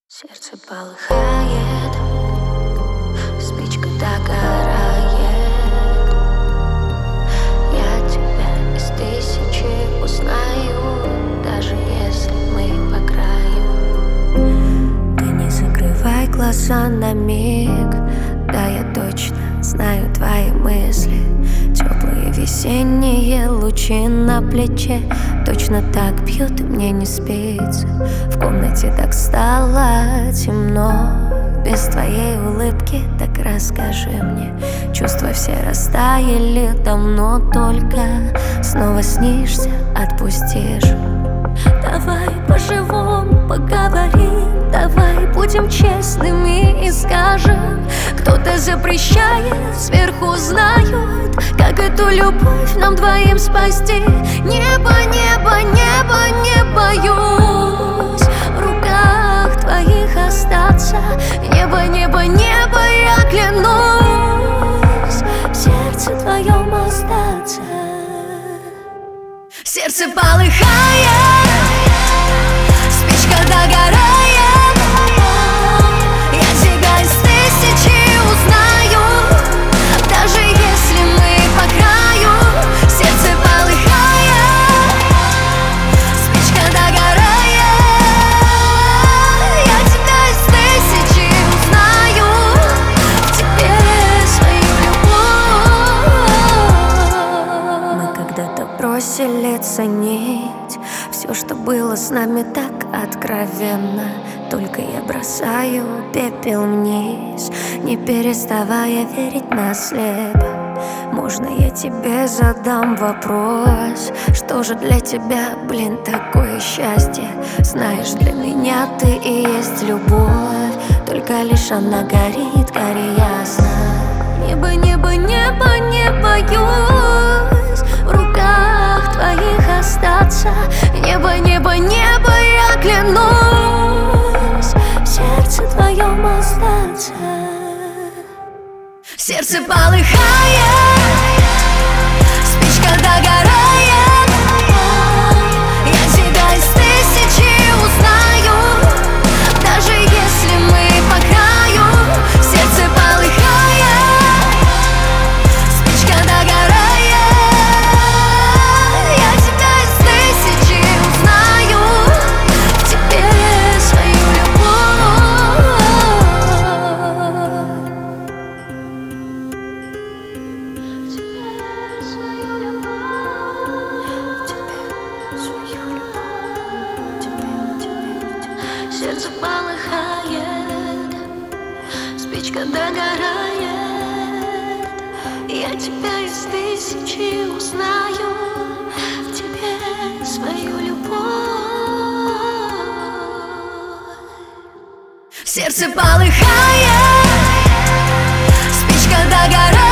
Сердце полыхает, спичка догорает. Я тебя из тысячи узнаю, даже если мы по краю. Ты не закрывай глаза на миг, да я точно знаю твои мысли. Теплые весенние лучи на плече точно так бьют, и мне не спится. В комнате так стало темно, без твоей улыбки. Так расскажи мне, чувства все растаяли давно, только снова снишься, отпустишь. Давай по-живому поговорим, давай будем честными и скажем: кто-то запрещает, сверху знают, как эту любовь нам двоим спасти. Небо, небо, небо, не боюсь в руках твоих остаться. Небо, небо, небо, я клянусь в сердце твоем остаться. Сердце полыхает, спичка догорает. Я тебя из тысячи узнаю, даже если мы по краю. Сердце полыхает, спичка догорает. Я тебя из тысячи узнаю, в тебе свою любовь. Мы когда-то бросили ценить все, что было с нами так откровенно. Только я бросаю пепел вниз, не переставая верить на слепо. Можно я тебе задам вопрос: что же для тебя, блин, такое счастье? Знаешь, для меня ты и есть любовь, только лишь она горит, гори ясно. Небо, небо, небо, не боюсь в руках твоих остаться. Небо, небо, небо, я клянусь в сердце твоем остаться. Сердце полыхает, спичка догорает. Я тебя из тысячи узнаю, даже если мы по краю. Сердце полыхает, спичка догорает. Я тебя из тысячи узнаю, в тебе свою любовь. В тебе свою любовь, в тебе свою любовь, в тебе. Сердце полыхает, спичка догорает. Я тебя из тысячи узнаю, в тебе свою любовь. Сердце полыхает, спичка догорает.